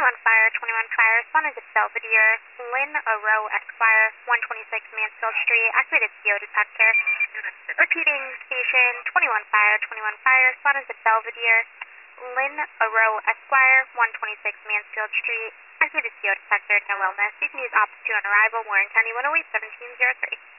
21 Fire, responding to Belvedere, Lynn Rowe Esquire, 126 Mansfield Street, activated CO detector. Repeating station, 21 Fire, responding to Belvedere, Lynn Rowe Esquire, 126 Mansfield Street, activated CO detector, no illness. You can use opposite on arrival, Warren County 108 1703.